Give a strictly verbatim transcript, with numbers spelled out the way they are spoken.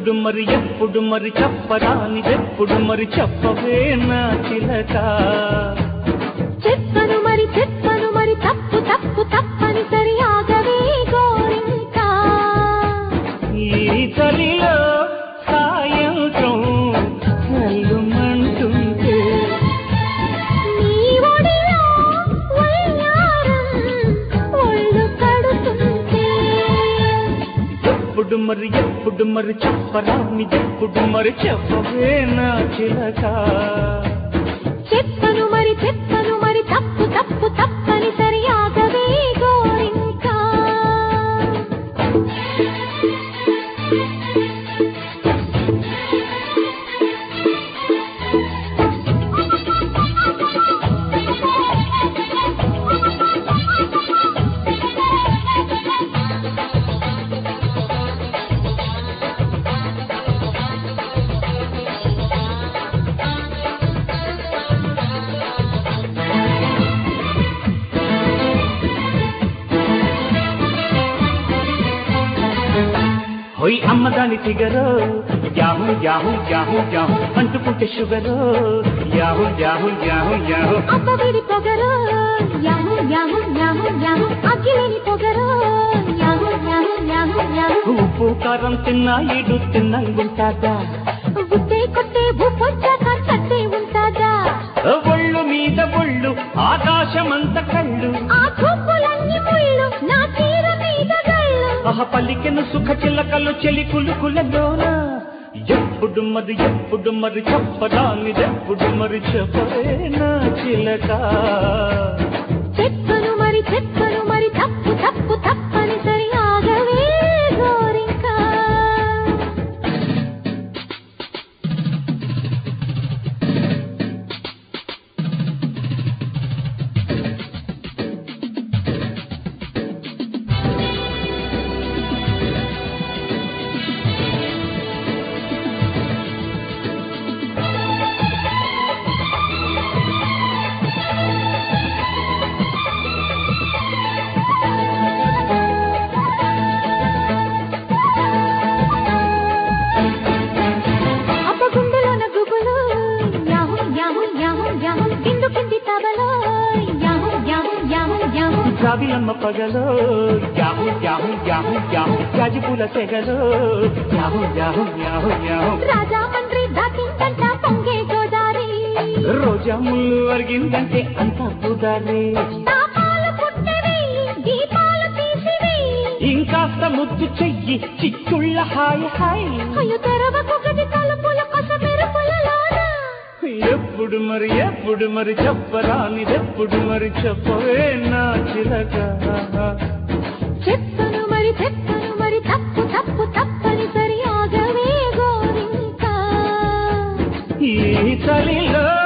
ఎప్పుడు మరి ఎప్పుడు మరి చెప్పరానిదెప్పుడు మరి చెప్పవే నా చిలక చెప్పను మరి చెప్పను మరి తప్పు తప్పు తప్పని సరి ఆగవే గోరింకా ఈ చలిలో సాయంత్రం చల్లుమంటుంటే నీ ఒడిలో వయ్యారం ఒళ్ళు కడుతుంటే ఎప్పుడు మరి ఎప్పుడు మరి చెప్పరానిదెప్పుడు మరి చెప్పవే నా చిలక చెప్పను మరి చెప్పను మరి తప్పు తప్పు తప్పని సరి ఆగవే గోరింకా ఓయ్ అమ్మదాని ఫిగరో యాహూ యాహూ యాహూ యాహూ అంటుకుంటే షుగరో యాహూ యాహూ యాహూ యాహూ అబ్బవిడి పొగరో యాహూ యాహూ యాహూ యాహూ అఖిలేని పొగరో యాహూ యాహూ యాహూ యాహూ ఉప్పు కారం తిన్నా ఇడు తిన్నంగుంటాదా గుద్దే కొట్టే భూపొచ్చాక చట్టే ఉంటాదా ఒళ్ళు మీద ఒళ్ళు ఆకాశమంత కళ్ళు ఆ చూపులన్నీ ముళ్ళు నా చీర మీద గళ్ళు ఆహ పలికెను సుఖ చిల్లకలు చెలి కులుకులలోన ఎప్పుడు మరి ఎప్పుడు మరి చెప్పరానిదెప్పుడు మరి చెప్పవే నా చిలక చెప్పను మరి చెప్పను మరి తప్పు తప్పు తప్పని సరి ఆగవే గోరింకా అప్పగుండెలోన గుబులు యాహూ యాహూ యాహూ యాహూ కిందు కింది తబలో యాహూ యాహూ యాహూ యాహూ జాబిలమ్మ పగలో యాహూ యాహూ యాహూ యాహూ గాజిపూల తెగలో యాహూ యాహూ యాహూ యాహూ రాజా మంత్రి దాటిందంట పొంగే గోదారి రోజా ముళ్ళు అరిగిందంటే అంత పుదారే తాపాలు పుట్టవి దీపాలు తీసివి ఇంకాస్త ముద్దు చెయ్యి చిక్కుళ్ళ హాయ్ హాయ్ అయ్యో తెరవకు గది తలుపుల కొస మెరుపులలోన ఎప్పుడు మరి ఎప్పుడు మరి చెప్పరానిదెప్పుడు మరి చెప్పవే నా చిలక చెప్పను మరి చెప్పను మరి తప్పు తప్పు తప్పని సరి ఆగవే గోరింకా ఈ చలిలో